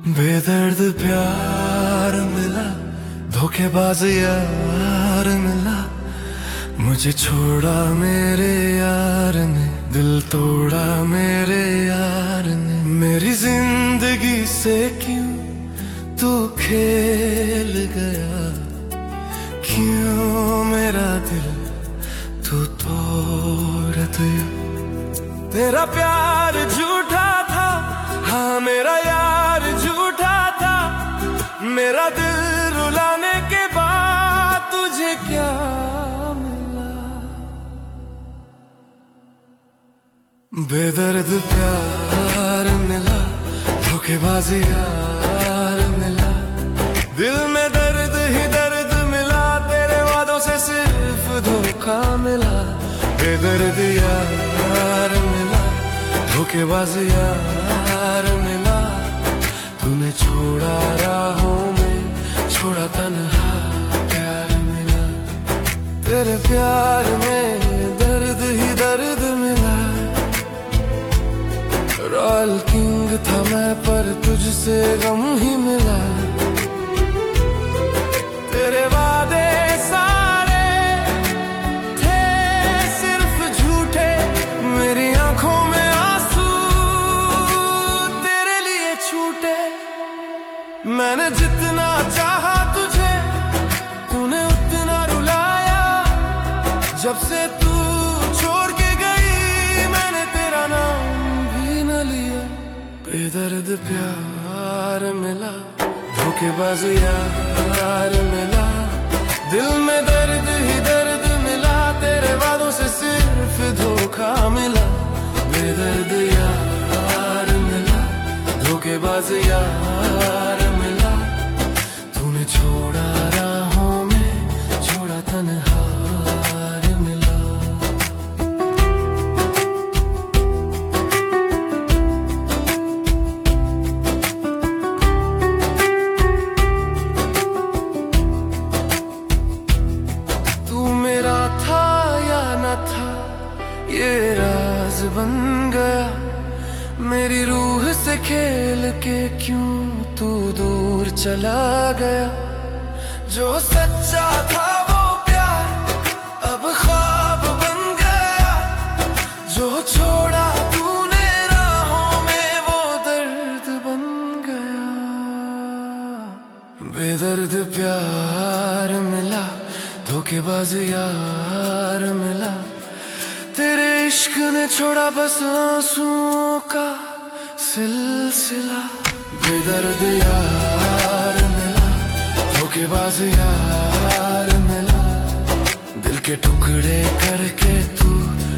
बेदर्द प्यार मिला, धोखेबाज यार मिला, मुझे छोड़ा मेरे यार ने, दिल तोड़ा मेरे यार ने। मेरी जिंदगी से क्यों तू खेल गया, क्यों मेरा दिल तू तोड़ दिया। तेरा प्यार झूठा था, हाँ मेरा यार झूठा था, मेरा दिल रुलाने के बाद तुझे क्या मिला। बेदर्द प्यार मिला, धोखेबाज यार मिला, दिल में दर्द ही दर्द मिला, तेरे वादों से सिर्फ धोखा मिला। बेदर्द यार मिला, धोखेबाज यार मिला, तूने छोड़ा राहों में, छोड़ा तन्हा प्यार मिला। तेरे प्यार में दर्द ही दर्द मिला। रॉयल किंग था मैं पर तुझसे गम ही मिला। तेरे वादे सारे थे सिर्फ झूठे, मेरी आंखों में आंसू तेरे लिए छूटे। मैंने जितना चाहा तुझे, तूने उतना रुलाया। जब से तू छोड़ के गई, मैंने तेरा नाम भी न लिया। बेदर्द प्यार मिला, धोखेबाज यार मिला, दिल में दर्द ही दर्द मिला, तेरे वादों से सिर्फ धोखा मिला। बेदर्द यार मिला, धोखेबाज यार मिला, तूने छोड़ा राहों में, छोड़ा तन्हार मिला। तू मेरा था या न था, ये राज बन गया। मेरी रूह से खेल के क्यों तू दूर चला गया। जो सच्चा था वो प्यार अब ख्वाब बन गया। जो छोड़ा तूने राहों में, वो दर्द बन गया। बेदर्द प्यार मिला, धोखेबाज यार मिला, तेरे इश्क ने छोड़ा बस आंसुओं का सिलसिला। बेदर्द यार मिला, धोखेबाज यार मिला, दिल के टुकड़े करके तू